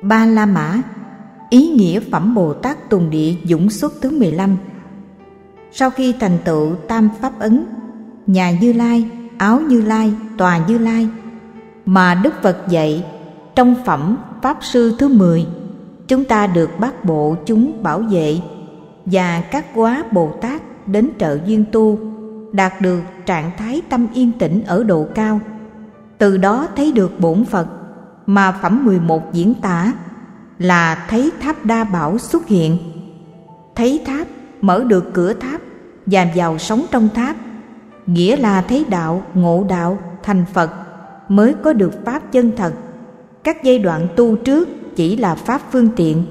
Ba La Mã, ý nghĩa phẩm Bồ Tát Tùng Địa Dũng Xuất thứ 15. Sau khi thành tựu tam pháp ấn, nhà Như Lai, áo Như Lai, tòa Như Lai, mà Đức Phật dạy trong phẩm Pháp Sư thứ 10, chúng ta được bát bộ chúng bảo vệ và các quá Bồ Tát đến trợ duyên tu, đạt được trạng thái tâm yên tĩnh ở độ cao. Từ đó thấy được bổn Phật, mà phẩm 11 diễn tả là thấy tháp Đa Bảo xuất hiện. Thấy tháp, mở được cửa tháp và vào sống trong tháp, nghĩa là thấy đạo, ngộ đạo, thành Phật mới có được pháp chân thật. Các giai đoạn tu trước chỉ là pháp phương tiện.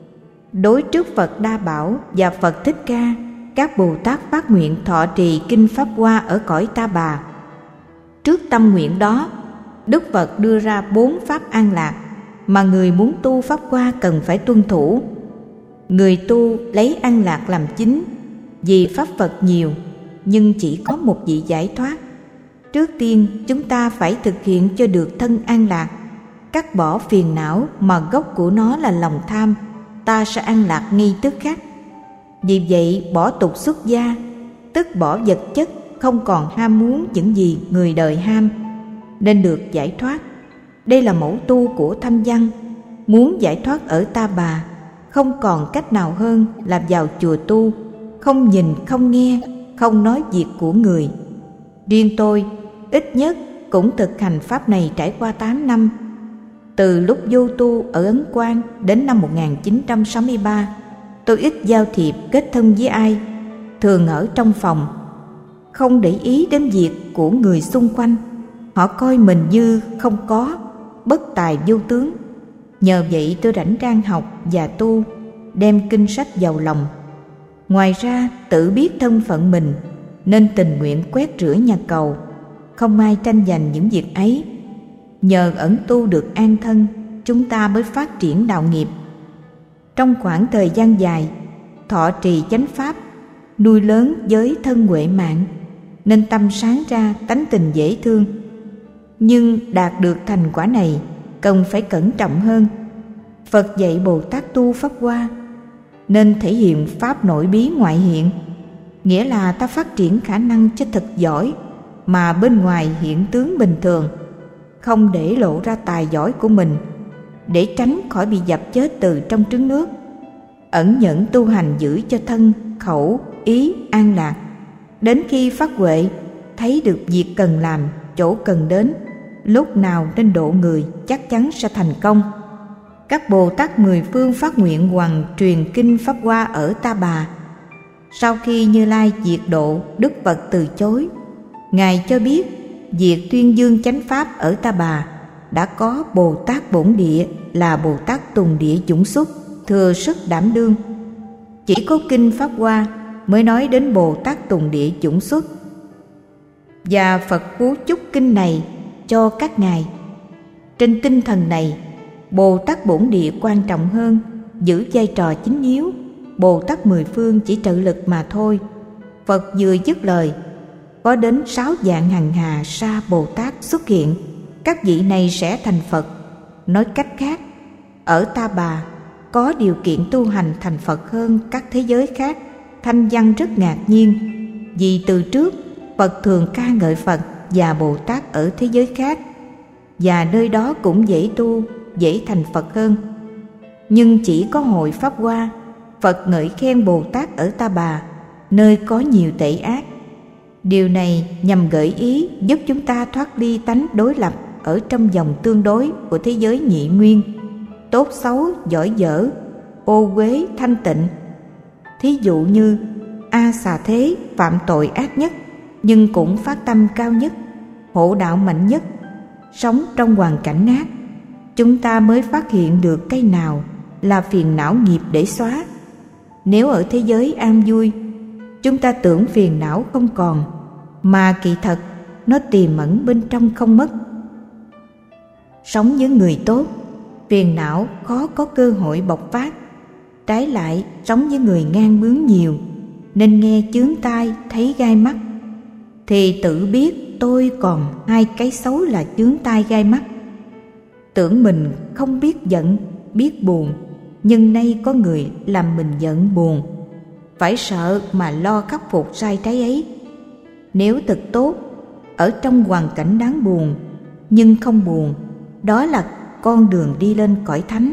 Đối trước Phật Đa Bảo và Phật Thích Ca, các Bồ Tát phát nguyện thọ trì kinh Pháp Hoa ở cõi Ta Bà. Trước tâm nguyện đó, Đức Phật đưa ra 4 pháp an lạc mà người muốn tu Pháp Hoa cần phải tuân thủ. Người tu lấy an lạc làm chính, vì pháp Phật nhiều nhưng chỉ có một vị giải thoát. Trước tiên chúng ta phải thực hiện cho được thân an lạc, cắt bỏ phiền não mà gốc của nó là lòng tham, ta sẽ an lạc ngay tức khắc. Vì vậy bỏ tục xuất gia, tức bỏ vật chất, không còn ham muốn những gì người đời ham, nên được giải thoát. Đây là mẫu tu của Thanh Văn. Muốn giải thoát ở Ta Bà, không còn cách nào hơn là vào chùa tu, không nhìn, không nghe, không nói việc của người. Riêng tôi, ít nhất cũng thực hành pháp này trải qua 8 năm. Từ lúc vô tu ở Ấn Quang đến năm 1963, tôi ít giao thiệp kết thân với ai, thường ở trong phòng, không để ý đến việc của người xung quanh. Họ coi mình như không có, bất tài vô tướng. Nhờ vậy tôi rảnh rang học và tu, đem kinh sách vào lòng. Ngoài ra tự biết thân phận mình nên tình nguyện quét rửa nhà cầu, không ai tranh giành những việc ấy. Nhờ ẩn tu được an thân, chúng ta mới phát triển đạo nghiệp. Trong khoảng thời gian dài thọ trì chánh pháp, nuôi lớn giới thân huệ mạng, nên tâm sáng ra tánh tình dễ thương. Nhưng đạt được thành quả này cần phải cẩn trọng hơn. Phật dạy Bồ Tát tu Pháp Hoa nên thể hiện pháp nội bí ngoại hiện, nghĩa là ta phát triển khả năng cho thật giỏi mà bên ngoài hiện tướng bình thường, không để lộ ra tài giỏi của mình, để tránh khỏi bị dập chết từ trong trứng nước. Ẩn nhẫn tu hành giữ cho thân, khẩu, ý an lạc. Đến khi phát huệ, thấy được việc cần làm, chỗ cần đến, lúc nào nên độ người, chắc chắn sẽ thành công. Các Bồ Tát mười phương phát nguyện hoằng truyền kinh Pháp Hoa ở Ta Bà. Sau khi Như Lai diệt độ, Đức Phật từ chối. Ngài cho biết việc tuyên dương chánh pháp ở Ta Bà đã có Bồ Tát Bổn Địa là Bồ Tát Tùng Địa Dũng Xuất, thừa sức đảm đương. Chỉ có kinh Pháp Hoa mới nói đến Bồ Tát Tùng Địa Dũng Xuất, và Phật phú chúc kinh này cho các ngài. Trên tinh thần này, Bồ Tát Bổn Địa quan trọng hơn, giữ vai trò chính yếu. Bồ Tát mười phương chỉ trợ lực mà thôi. Phật vừa dứt lời, có đến 6 vạn hằng hà sa Bồ Tát xuất hiện. Các vị này sẽ thành Phật. Nói cách khác, ở Ta Bà có điều kiện tu hành thành Phật hơn các thế giới khác. Thanh Văn rất ngạc nhiên, vì từ trước Phật thường ca ngợi Phật và Bồ Tát ở thế giới khác, và nơi đó cũng dễ tu, dễ thành Phật hơn. Nhưng chỉ có hội Pháp Hoa, Phật ngợi khen Bồ Tát ở Ta Bà, nơi có nhiều tệ ác. Điều này nhằm gợi ý giúp chúng ta thoát ly tánh đối lập ở trong vòng tương đối của thế giới nhị nguyên, tốt xấu, giỏi dở, ô uế, thanh tịnh. Thí dụ như A Xà Thế phạm tội ác nhất nhưng cũng phát tâm cao nhất, hộ đạo mạnh nhất, sống trong hoàn cảnh ác. Chúng ta mới phát hiện được cái nào là phiền não nghiệp để xóa. Nếu ở thế giới an vui, chúng ta tưởng phiền não không còn, mà kỳ thật nó tiềm ẩn bên trong không mất. Sống với người tốt, phiền não khó có cơ hội bộc phát. Trái lại, sống với người ngang bướng nhiều, nên nghe chướng tai, thấy gai mắt, thì tự biết tôi còn 2 cái xấu là chướng tai gai mắt. Tưởng mình không biết giận biết buồn, nhưng nay có người làm mình giận buồn. Phải sợ mà lo khắc phục sai trái ấy. Nếu thật tốt, ở trong hoàn cảnh đáng buồn, nhưng không buồn, đó là con đường đi lên cõi thánh.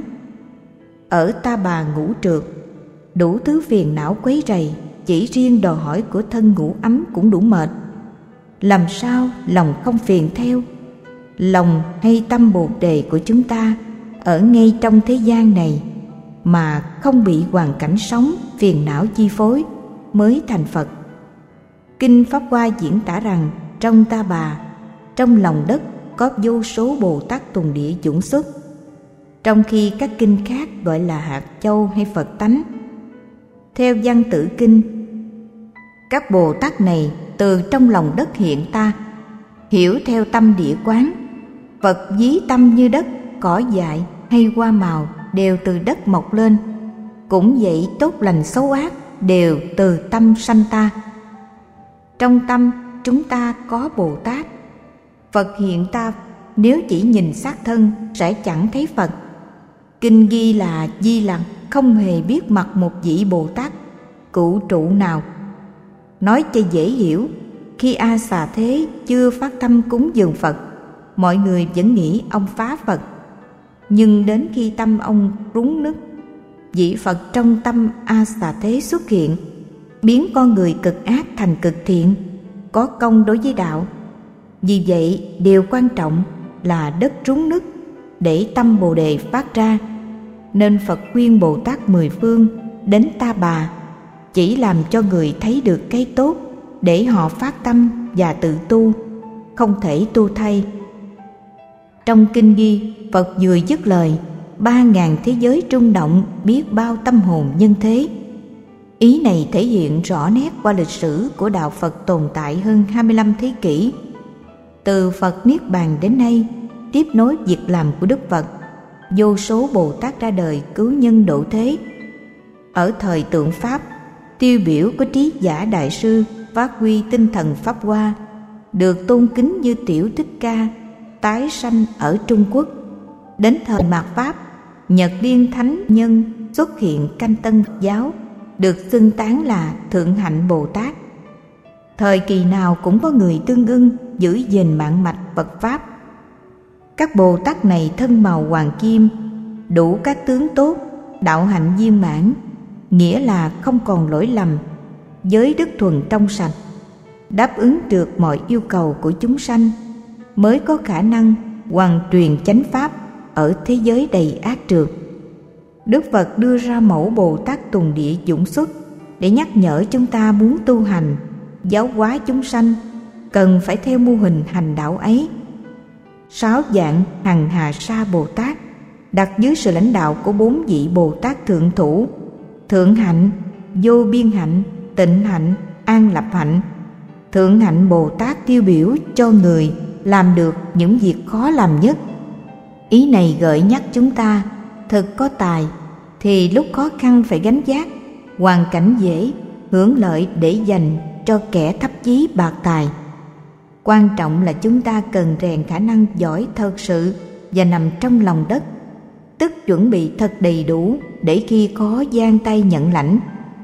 Ở Ta Bà ngũ trượt, đủ thứ phiền não quấy rầy, chỉ riêng đòi hỏi của thân ngủ ấm cũng đủ mệt. Làm sao lòng không phiền theo? Lòng hay tâm Bồ Đề của chúng ta ở ngay trong thế gian này mà không bị hoàn cảnh sống phiền não chi phối mới thành Phật. Kinh Pháp Hoa diễn tả rằng trong Ta Bà, trong lòng đất có vô số Bồ Tát Tùng Địa dũng xuất, trong khi các kinh khác gọi là hạt châu hay Phật tánh. Theo Văn Tự Kinh, các Bồ Tát này từ trong lòng đất hiện ta, hiểu theo tâm địa quán. Phật ví tâm như đất, cỏ dại hay hoa màu đều từ đất mọc lên. Cũng vậy, tốt lành xấu ác đều từ tâm sanh ta. Trong tâm chúng ta có Bồ Tát. Phật hiện ta, nếu chỉ nhìn xác thân sẽ chẳng thấy Phật. Kinh ghi là Di Lặc không hề biết mặt một vị Bồ Tát cụ trụ nào. Nói cho dễ hiểu, khi A Xà Thế chưa phát tâm cúng dường Phật, mọi người vẫn nghĩ ông phá Phật. Nhưng đến khi tâm ông rúng nứt, vị Phật trong tâm A Xà Thế xuất hiện, biến con người cực ác thành cực thiện, có công đối với đạo. Vì vậy, điều quan trọng là đất rúng nứt để tâm Bồ Đề phát ra. Nên Phật khuyên Bồ Tát mười phương đến Ta Bà, chỉ làm cho người thấy được cái tốt để họ phát tâm và tự tu, không thể tu thay. Trong kinh ghi, Phật vừa dứt lời, 3.000 thế giới rung động, biết bao tâm hồn nhân thế. Ý này thể hiện rõ nét qua lịch sử của đạo Phật tồn tại hơn 25 thế kỷ. Từ Phật Niết Bàn đến nay, tiếp nối việc làm của Đức Phật, vô số Bồ Tát ra đời cứu nhân độ thế. Ở thời Tượng Pháp, tiêu biểu có Trí Giả Đại Sư phát huy tinh thần Pháp Hoa, được tôn kính như Tiểu Thích Ca, tái sanh ở Trung Quốc. Đến thời Mạt Pháp, Nhật Liên Thánh Nhân xuất hiện canh Tân giáo, được xưng tán là Thượng Hạnh Bồ Tát. Thời kỳ nào cũng có người tương ưng giữ gìn mạng mạch Phật Pháp. Các Bồ Tát này thân màu hoàng kim, đủ các tướng tốt, đạo hạnh viên mãn, nghĩa là không còn lỗi lầm, giới đức thuần trong sạch, đáp ứng được mọi yêu cầu của chúng sanh, mới có khả năng hoàn truyền chánh pháp ở thế giới đầy ác trượt. Đức Phật đưa ra mẫu Bồ Tát Tùng Địa dũng xuất để nhắc nhở chúng ta muốn tu hành, giáo hóa chúng sanh, cần phải theo mô hình hành đạo ấy. 6 dạng hằng hà sa Bồ Tát đặt dưới sự lãnh đạo của 4 vị Bồ Tát thượng thủ: Thượng Hạnh, Vô Biên Hạnh, Tịnh Hạnh, An Lập Hạnh. Thượng Hạnh Bồ Tát tiêu biểu cho người làm được những việc khó làm nhất. Ý này gợi nhắc chúng ta thực có tài thì lúc khó khăn phải gánh vác, hoàn cảnh dễ hưởng lợi để dành cho kẻ thấp chí bạc tài. Quan trọng là chúng ta cần rèn khả năng giỏi thật sự và nằm trong lòng đất, tức chuẩn bị thật đầy đủ để khi có giang tay nhận lãnh.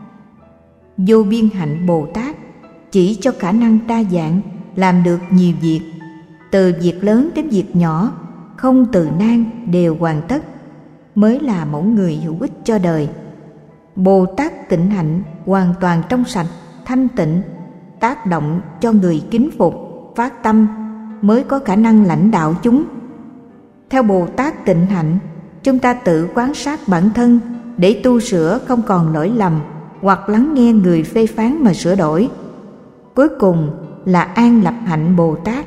Vô Biên Hạnh Bồ Tát chỉ cho khả năng đa dạng, làm được nhiều việc, từ việc lớn đến việc nhỏ, không từ nan đều hoàn tất, mới là mẫu người hữu ích cho đời. Bồ Tát Tịnh Hạnh hoàn toàn trong sạch, thanh tịnh, tác động cho người kính phục, phát tâm, mới có khả năng lãnh đạo chúng. Theo Bồ Tát Tịnh Hạnh, chúng ta tự quan sát bản thân để tu sửa không còn lỗi lầm, hoặc lắng nghe người phê phán mà sửa đổi. Cuối cùng là An Lập Hạnh Bồ Tát,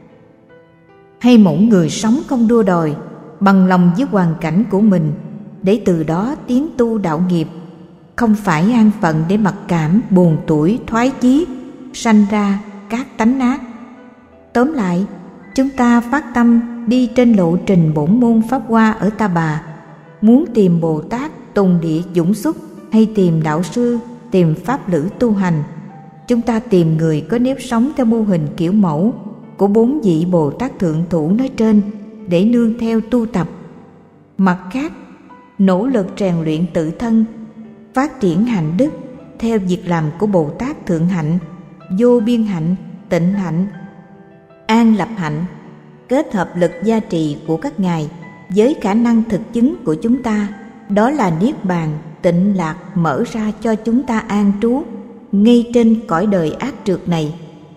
hay mẫu người sống không đua đòi, bằng lòng với hoàn cảnh của mình, để từ đó tiến tu đạo nghiệp, không phải an phận để mặc cảm, buồn tủi, thoái chí, sanh ra các tánh ác. Tóm lại, chúng ta phát tâm đi trên lộ trình bổn môn Pháp Hoa ở Ta Bà, muốn tìm Bồ Tát Tùng Địa dũng xuất hay tìm đạo sư, tìm pháp lữ tu hành, chúng ta tìm người có nếp sống theo mô hình kiểu mẫu của 4 vị Bồ Tát thượng thủ nói trên để nương theo tu tập. Mặt khác, nỗ lực rèn luyện tự thân, phát triển hạnh đức theo việc làm của Bồ Tát Thượng Hạnh, Vô Biên Hạnh, Tịnh Hạnh, An Lập Hạnh, kết hợp lực gia trì của các ngài với khả năng thực chứng của chúng ta, đó là Niết Bàn, tịnh lạc mở ra cho chúng ta an trú ngay trên cõi đời ác trược này.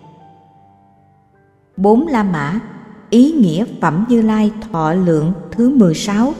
4 La Mã, ý nghĩa Phẩm Như Lai thọ lượng thứ 16.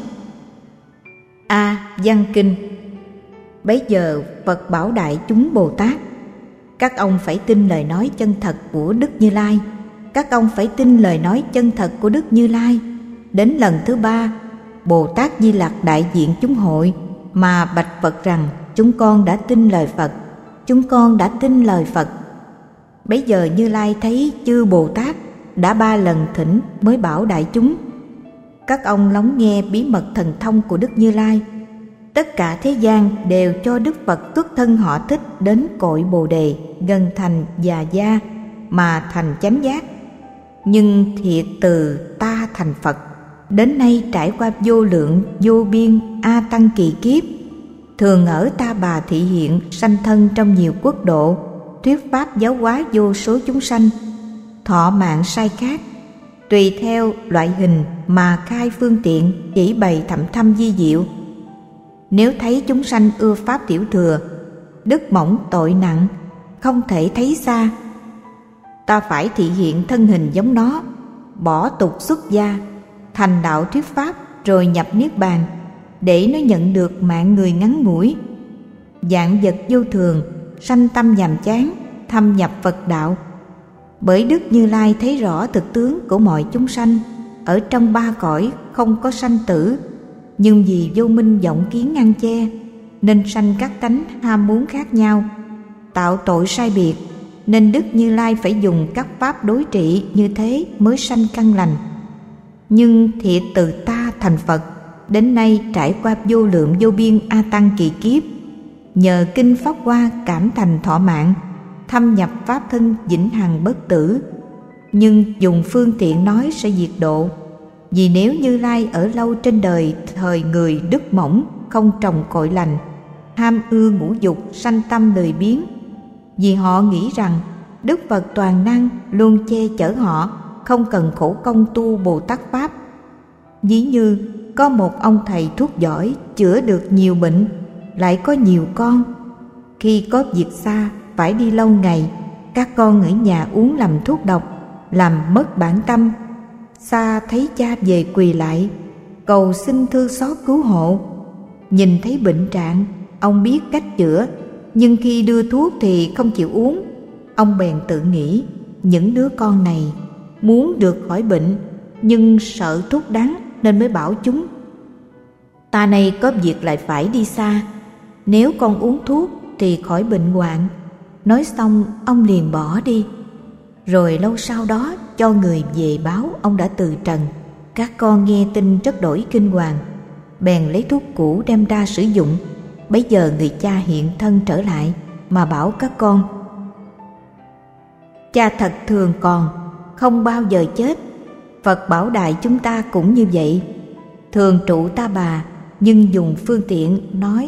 A. Văn Kinh. Bấy giờ Phật bảo đại chúng Bồ Tát: các ông phải tin lời nói chân thật của Đức Như Lai. Các ông phải tin lời nói chân thật của Đức Như Lai. Đến lần thứ 3, Bồ Tát Di Lặc đại diện chúng hội mà bạch Phật rằng: chúng con đã tin lời Phật, chúng con đã tin lời Phật. Bấy giờ Như Lai thấy chư Bồ Tát đã 3 lần thỉnh mới bảo đại chúng: các ông lắng nghe bí mật thần thông của Đức Như Lai. Tất cả thế gian đều cho Đức Phật xuất thân họ Thích đến cội Bồ Đề, gần thành Già Gia mà thành chánh giác. Nhưng thiệt từ ta thành Phật, đến nay trải qua vô lượng vô biên a tăng kỳ kiếp, thường ở Ta Bà thị hiện, sanh thân trong nhiều quốc độ, thuyết pháp giáo hóa vô số chúng sanh, thọ mạng sai khác, tùy theo loại hình mà khai phương tiện, chỉ bày thậm thâm vi diệu. Nếu thấy chúng sanh ưa pháp tiểu thừa, đức mỏng tội nặng, không thể thấy xa, ta phải thị hiện thân hình giống nó, bỏ tục xuất gia, thành đạo thuyết pháp, rồi nhập niết bàn, để nó nhận được mạng người ngắn ngủi. Vạn vật vô thường, sanh tâm nhàm chán, thâm nhập Phật đạo. Bởi Đức Như Lai thấy rõ thực tướng của mọi chúng sanh, ở trong 3 cõi không có sanh tử, nhưng vì vô minh vọng kiến ngăn che, nên sanh các tánh ham muốn khác nhau, tạo tội sai biệt, nên Đức Như Lai phải dùng các pháp đối trị như thế mới sanh căn lành. Nhưng thiệt từ ta thành Phật, đến nay trải qua vô lượng vô biên a tăng kỳ kiếp, nhờ kinh Pháp Hoa cảm thành thọ mạng, thâm nhập pháp thân vĩnh hằng bất tử. Nhưng dùng phương tiện nói sẽ diệt độ. Vì nếu Như Lai ở lâu trên đời, thời người đức mỏng, không trồng cội lành, ham ưa ngũ dục, sanh tâm lười biếng. Vì họ nghĩ rằng Đức Phật toàn năng luôn che chở họ, không cần khổ công tu Bồ Tát Pháp. Ví như có một ông thầy thuốc giỏi chữa được nhiều bệnh, lại có nhiều con. Khi có việc xa phải đi lâu ngày, các con ở nhà uống lầm thuốc độc, làm mất bản tâm. Xa thấy cha về quỳ lại, cầu xin thương xót cứu hộ. Nhìn thấy bệnh trạng, ông biết cách chữa, nhưng khi đưa thuốc thì không chịu uống. Ông bèn tự nghĩ, những đứa con này muốn được khỏi bệnh, nhưng sợ thuốc đắng nên mới bảo chúng: ta này có việc lại phải đi xa, nếu con uống thuốc thì khỏi bệnh hoạn. Nói xong ông liền bỏ đi. Rồi lâu sau đó cho người về báo ông đã từ trần. Các con nghe tin rất đổi kinh hoàng, bèn lấy thuốc cũ đem ra sử dụng. Bấy giờ người cha hiện thân trở lại mà bảo các con: cha thật thường còn, không bao giờ chết. Phật bảo đại chúng ta cũng như vậy, thường trụ Ta Bà, nhưng dùng phương tiện nói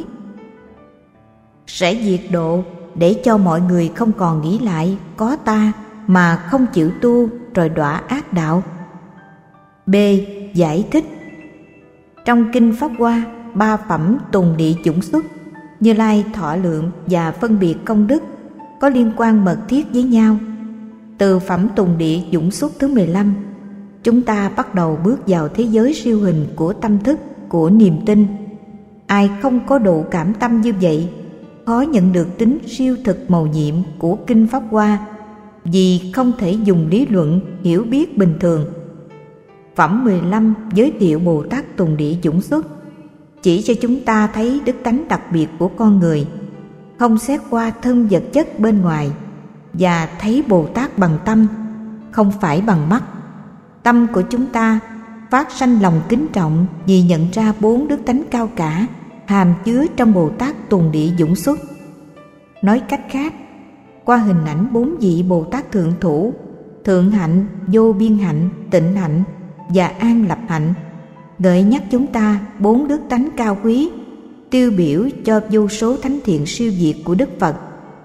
sẽ diệt độ, để cho mọi người không còn nghĩ lại có ta mà không chịu tu, rồi đọa ác đạo. B. Giải thích. Trong kinh Pháp Hoa, 3 phẩm tùng địa chủng xuất, Như Lai thọ lượng và phân biệt công đức có liên quan mật thiết với nhau. Từ phẩm tùng địa dũng xuất thứ 15, chúng ta bắt đầu bước vào thế giới siêu hình của tâm thức, của niềm tin. Ai không có độ cảm tâm như vậy, khó nhận được tính siêu thực mầu nhiệm của kinh Pháp Hoa, vì không thể dùng lý luận hiểu biết bình thường. Phẩm 15 giới thiệu Bồ Tát Tùng Địa Dũng Xuất, chỉ cho chúng ta thấy đức tánh đặc biệt của con người, không xét qua thân vật chất bên ngoài, và thấy Bồ Tát bằng tâm, không phải bằng mắt. Tâm của chúng ta phát sanh lòng kính trọng vì nhận ra 4 đức tánh cao cả hàm chứa trong Bồ Tát Tùng Địa Dũng Xuất. Nói cách khác, qua hình ảnh 4 vị Bồ Tát Thượng Thủ, Thượng Hạnh, Vô Biên Hạnh, Tịnh Hạnh và An Lập Hạnh, gợi nhắc chúng ta 4 đức tánh cao quý, tiêu biểu cho vô số thánh thiện siêu việt của Đức Phật.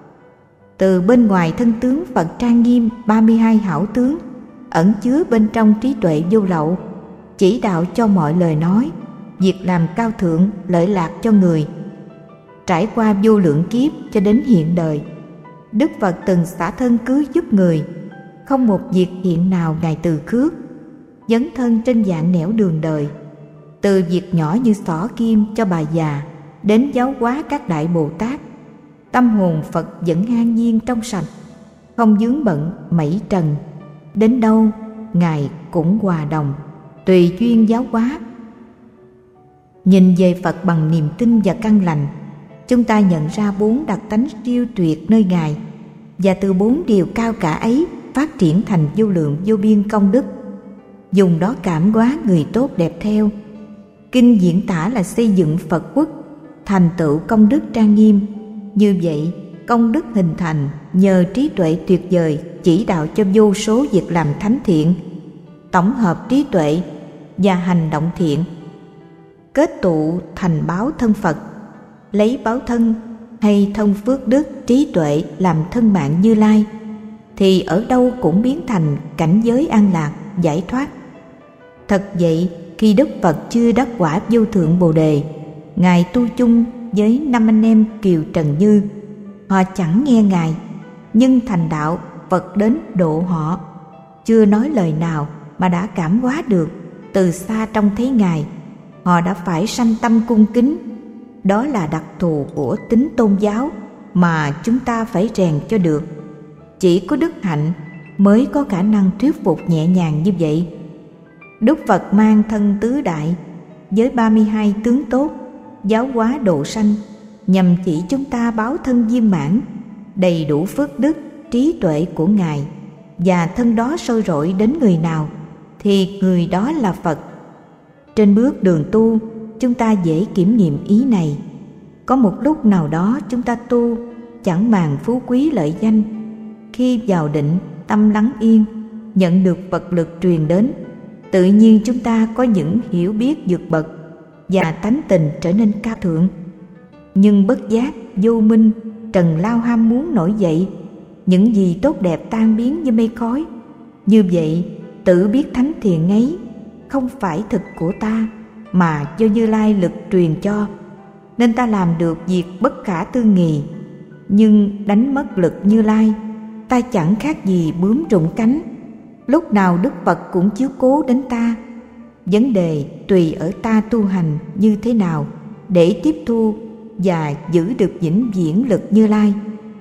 Từ bên ngoài thân tướng Phật trang nghiêm 32 hảo tướng, ẩn chứa bên trong trí tuệ vô lậu, chỉ đạo cho mọi lời nói, việc làm cao thượng, lợi lạc cho người. Trải qua vô lượng kiếp cho đến hiện đời, Đức Phật từng xả thân cứu giúp người, không một việc hiện nào Ngài từ khước, dấn thân trên dạng nẻo đường đời. Từ việc nhỏ như xỏ kim cho bà già, đến giáo hóa các đại Bồ Tát, tâm hồn Phật vẫn an nhiên trong sạch, không vướng bận mảy trần. Đến đâu Ngài cũng hòa đồng, tùy duyên giáo hóa. Nhìn về Phật bằng niềm tin và căn lành, chúng ta nhận ra 4 đặc tánh siêu tuyệt nơi Ngài, và từ 4 điều cao cả ấy phát triển thành vô lượng vô biên công đức, dùng đó cảm hóa người tốt đẹp theo. Kinh diễn tả là xây dựng Phật quốc, thành tựu công đức trang nghiêm. Như vậy, công đức hình thành nhờ trí tuệ tuyệt vời chỉ đạo cho vô số việc làm thánh thiện, tổng hợp trí tuệ và hành động thiện, kết tụ thành báo thân Phật. Lấy báo thân hay thân phước đức trí tuệ làm thân mạng Như Lai, thì ở đâu cũng biến thành cảnh giới an lạc, giải thoát. Thật vậy, khi Đức Phật chưa đắc quả vô thượng Bồ Đề, Ngài tu chung với 5 anh em Kiều Trần Như. Họ chẳng nghe Ngài, nhưng thành đạo Phật đến độ họ, chưa nói lời nào mà đã cảm hóa được. Từ xa trông thấy Ngài, họ đã phải sanh tâm cung kính. Đó là đặc thù của tính tôn giáo mà chúng ta phải rèn cho được. Chỉ có đức hạnh mới có khả năng thuyết phục nhẹ nhàng như vậy. Đức Phật mang thân tứ đại với 32 tướng tốt, giáo hóa độ sanh, nhằm chỉ chúng ta báo thân viên mãn, đầy đủ phước đức, trí tuệ của Ngài, và thân đó sôi rọi đến người nào thì người đó là Phật. Trên bước đường tu, chúng ta dễ kiểm nghiệm ý này. Có một lúc nào đó chúng ta tu chẳng màng phú quý lợi danh, khi vào định tâm lắng yên, nhận được Phật lực truyền đến, tự nhiên chúng ta có những hiểu biết vượt bậc và tánh tình trở nên cao thượng. Nhưng bất giác, vô minh, trần lao ham muốn nổi dậy, những gì tốt đẹp tan biến như mây khói. Như vậy, tự biết thánh thiện ấy không phải thực của ta, mà do Như Lai lực truyền cho, nên ta làm được việc bất khả tư nghị. Nhưng đánh mất lực Như Lai, ta chẳng khác gì bướm rụng cánh. Lúc nào Đức Phật cũng chiếu cố đến ta. Vấn đề tùy ở ta tu hành như thế nào để tiếp thu và giữ được vĩnh viễn lực Như Lai.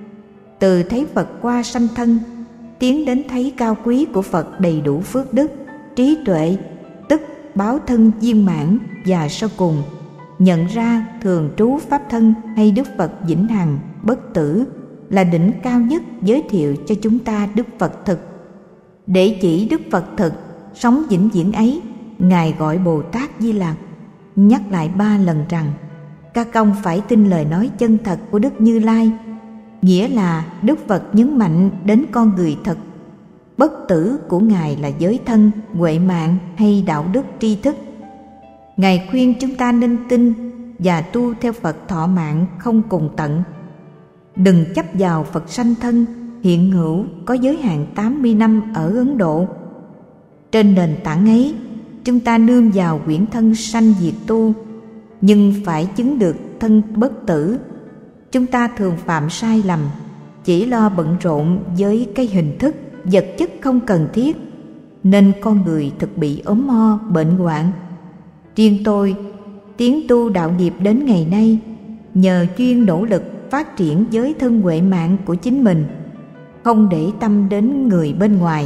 Từ thấy Phật qua sanh thân, tiến đến thấy cao quý của Phật đầy đủ phước đức, trí tuệ, tức báo thân viên mãn, và sau cùng nhận ra thường trú pháp thân hay Đức Phật vĩnh hằng bất tử là đỉnh cao nhất giới thiệu cho chúng ta Đức Phật thực. Để chỉ Đức Phật thực sống vĩnh viễn ấy, Ngài gọi Bồ Tát Di Lặc, nhắc lại 3 lần rằng các công phải tin lời nói chân thật của Đức Như Lai, nghĩa là Đức Phật nhấn mạnh đến con người thật. Bất tử của Ngài là giới thân, huệ mạng hay đạo đức tri thức. Ngài khuyên chúng ta nên tin và tu theo Phật thọ mạng không cùng tận. Đừng chấp vào Phật sanh thân hiện hữu có giới hạn 80 năm ở Ấn Độ. Trên nền tảng ấy, chúng ta nương vào quyển thân sanh diệt tu, nhưng phải chứng được thân bất tử. Chúng ta thường phạm sai lầm, chỉ lo bận rộn với cái hình thức vật chất không cần thiết, nên con người thực bị ốm mo, bệnh hoạn. Riêng tôi, tiến tu đạo nghiệp đến ngày nay, nhờ chuyên nỗ lực phát triển giới thân huệ mạng của chính mình, không để tâm đến người bên ngoài.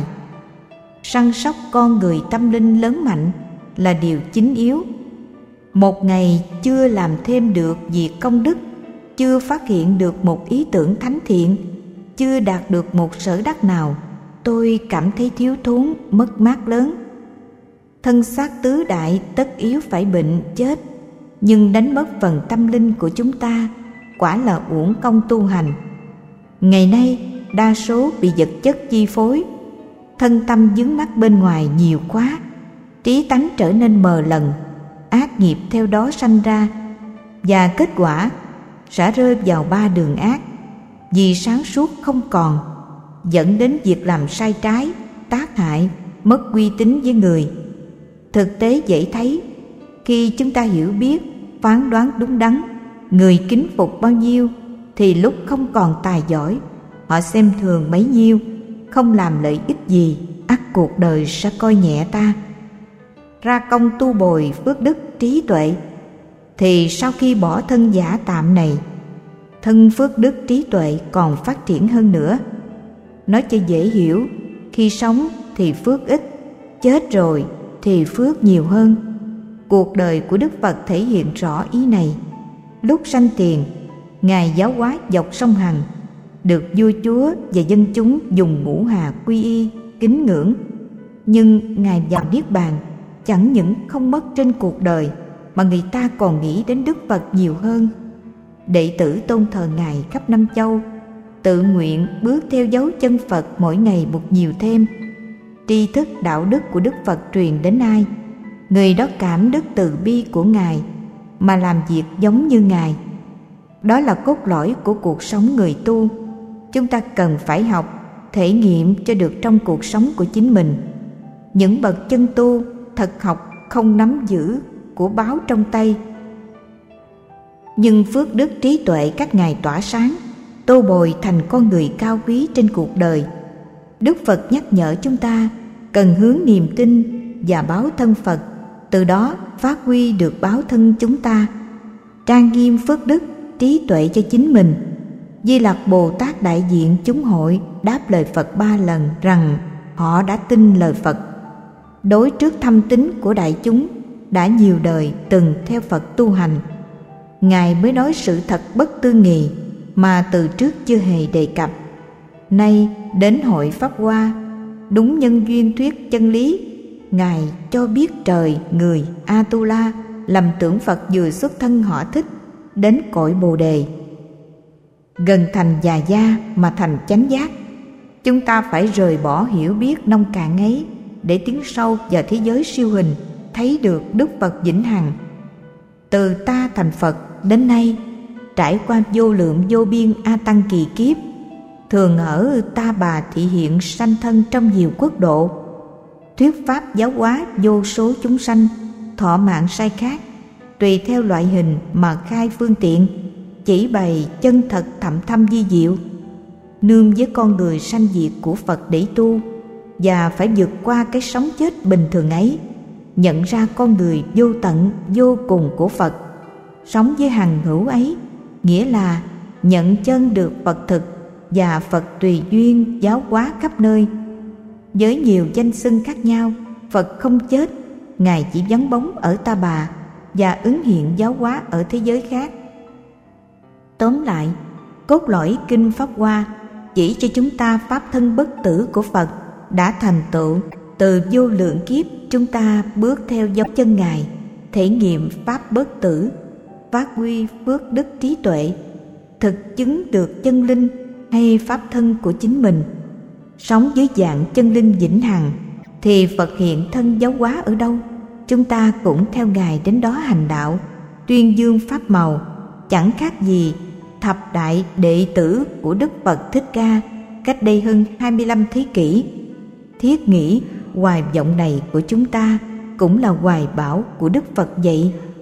Săn sóc con người tâm linh lớn mạnh là điều chính yếu. Một ngày chưa làm thêm được việc công đức, chưa phát hiện được một ý tưởng thánh thiện, chưa đạt được một sở đắc nào, tôi cảm thấy thiếu thốn, mất mát lớn. Thân xác tứ đại tất yếu phải bệnh, chết, nhưng đánh mất phần tâm linh của chúng ta, quả là uổng công tu hành. Ngày nay, đa số bị vật chất chi phối, thân tâm vướng mắc bên ngoài nhiều quá, trí tánh trở nên mờ lần, ác nghiệp theo đó sanh ra, và kết quả sẽ rơi vào 3 đường ác. Vì sáng suốt không còn, dẫn đến việc làm sai trái, tác hại, mất uy tín với người. Thực tế dễ thấy, khi chúng ta hiểu biết, phán đoán đúng đắn, người kính phục bao nhiêu, thì lúc không còn tài giỏi, họ xem thường bấy nhiêu, không làm lợi ích gì, ắt cuộc đời sẽ coi nhẹ ta. Ra công tu bồi phước đức trí tuệ, thì sau khi bỏ thân giả tạm này, thân phước đức trí tuệ còn phát triển hơn nữa. Nói cho dễ hiểu, khi sống thì phước ít, chết rồi thì phước nhiều hơn. Cuộc đời của Đức Phật thể hiện rõ ý này. Lúc sanh tiền, Ngài giáo hóa dọc sông Hằng, được vua chúa và dân chúng dùng ngũ hà quy y, kính ngưỡng. Nhưng Ngài vào Niết Bàn, chẳng những không mất trên cuộc đời, mà người ta còn nghĩ đến Đức Phật nhiều hơn. Đệ tử tôn thờ Ngài khắp năm châu, tự nguyện bước theo dấu chân Phật mỗi ngày một nhiều thêm. Tri thức đạo đức của Đức Phật truyền đến ai, người đó cảm đức từ bi của Ngài mà làm việc giống như Ngài. Đó là cốt lõi của cuộc sống người tu. Chúng ta cần phải học, thể nghiệm cho được trong cuộc sống của chính mình. Những bậc chân tu thật học không nắm giữ của báo trong tay, nhưng phước đức trí tuệ các ngài tỏa sáng, tô bồi thành con người cao quý trên cuộc đời. Đức Phật nhắc nhở chúng ta cần hướng niềm tin và báo thân Phật, từ đó phát huy được báo thân chúng ta. Trang nghiêm phước đức trí tuệ cho chính mình. Di Lặc Bồ Tát đại diện chúng hội đáp lời Phật 3 lần rằng họ đã tin lời Phật. Đối trước thâm tín của đại chúng đã nhiều đời từng theo Phật tu hành, Ngài mới nói sự thật bất tư nghì mà từ trước chưa hề đề cập. Nay đến hội Pháp Hoa, đúng nhân duyên thuyết chân lý, Ngài cho biết trời người Atula lầm tưởng Phật vừa xuất thân họ Thích đến cõi Bồ Đề, gần thành già gia mà thành chánh giác. Chúng ta phải rời bỏ hiểu biết nông cạn ấy để tiến sâu vào thế giới siêu hình, thấy được Đức Phật vĩnh hằng. Từ ta thành Phật đến nay, trải qua vô lượng vô biên a tăng kỳ kiếp, thường ở Ta Bà thị hiện sanh thân trong nhiều quốc độ, thuyết pháp giáo hóa vô số chúng sanh, thọ mạng sai khác, tùy theo loại hình mà khai phương tiện, chỉ bày chân thật thậm thâm vi diệu, nương với con người sanh diệt của Phật để tu, và phải vượt qua cái sống chết bình thường ấy, nhận ra con người vô tận vô cùng của Phật. Sống với hằng hữu ấy nghĩa là nhận chân được Phật thực và Phật tùy duyên giáo hóa khắp nơi. Với nhiều danh xưng khác nhau, Phật không chết, Ngài chỉ vắng bóng ở Ta Bà và ứng hiện giáo hóa ở thế giới khác. Tóm lại, cốt lõi Kinh Pháp Hoa chỉ cho chúng ta pháp thân bất tử của Phật đã thành tựu. Từ vô lượng kiếp chúng ta bước theo dấu chân Ngài, thể nghiệm pháp bất tử, phát huy phước đức trí tuệ, thực chứng được chân linh hay pháp thân của chính mình. Sống dưới dạng chân linh vĩnh hằng thì Phật hiện thân giáo hóa ở đâu, chúng ta cũng theo Ngài đến đó hành đạo, tuyên dương pháp màu, chẳng khác gì thập đại đệ tử của Đức Phật Thích Ca cách đây hơn 25 thế kỷ. Thiết nghĩ hoài vọng này của chúng ta cũng là hoài bão của Đức Phật vậy.